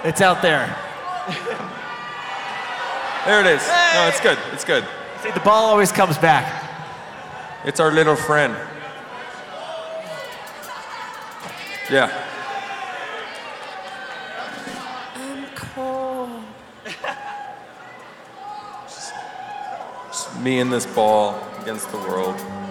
It's out there. There it is. No, it's good. It's good. See, the ball always comes back. It's our little friend. Yeah. I'm cold. Just me and this ball against the world.